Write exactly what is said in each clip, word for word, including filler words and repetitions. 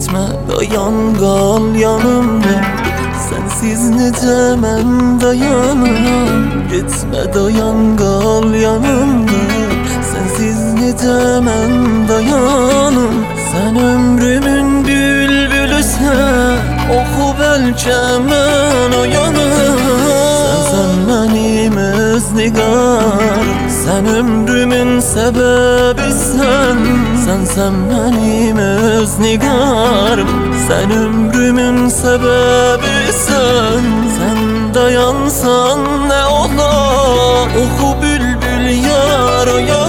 Gitme dayan qal yanımda, sensiz necə mən dayanam. Gitme dayan qal yanımda, sensiz necə mən dayanam. Sen ömrümün bülbülüsən, oxu bəlkə mən oyanam. Sen sen mənim öz nigarım, sen ömrümün səbəbisən. Sen sen mənim öz nigarım, sen ömrümün səbəbisən. Sen dayansan nə olar, oxu bülbül yar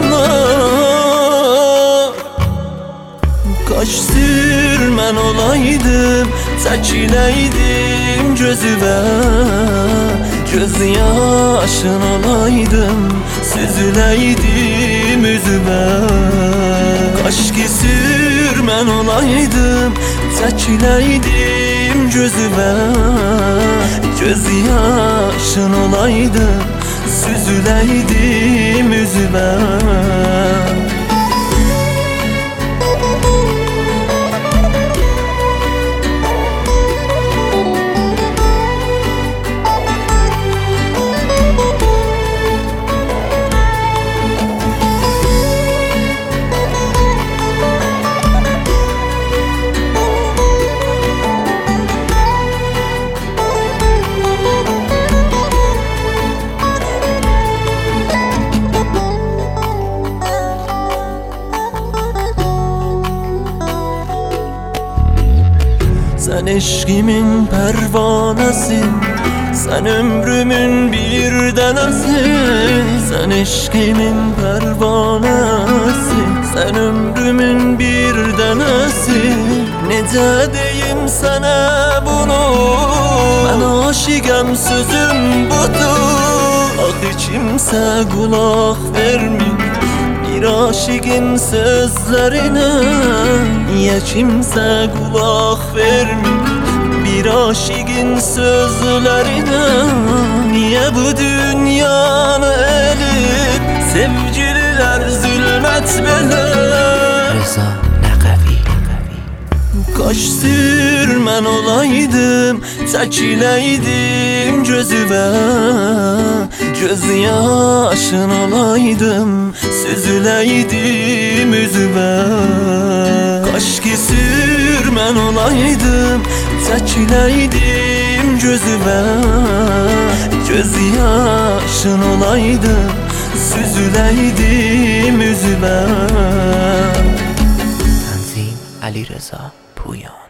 oyanar. Kaş sürmən olaydım, çəkiləydim gözüvə. Göz yaşın olaydım, süzüləydim üzüvə. Kaş ki sürmən olaydım, çəkiləydim gözüvə. Göz yaşın olaydım, süzüləydim üzüvə. Sen eşkimin pervanesin, sen ömrümün bir denesi. Sen eşkimin pervanesi, sen ömrümün bir denesi. Necə deyim sana bunu, ben aşıqəm sözüm budur. Axı kimsə qulaq vermir bir aşıqın sözlerine. Niye kimse kulak vermir bir aşıqın sözlerine? Niye bu dünyanı elib sevgililer zulmet belə? Rıza Nəqəvi. Kaş sürmən olaydım, çəkiləydim gözüvə. Göz yaşın olaydım, süzüləydim üzüvə. Kaş ki sürmən olaydım, çəkiləydim gözüvə. Göz yaşın olaydım, süzüləydim üzüvə. Tanzim Ali Rıza Puyan.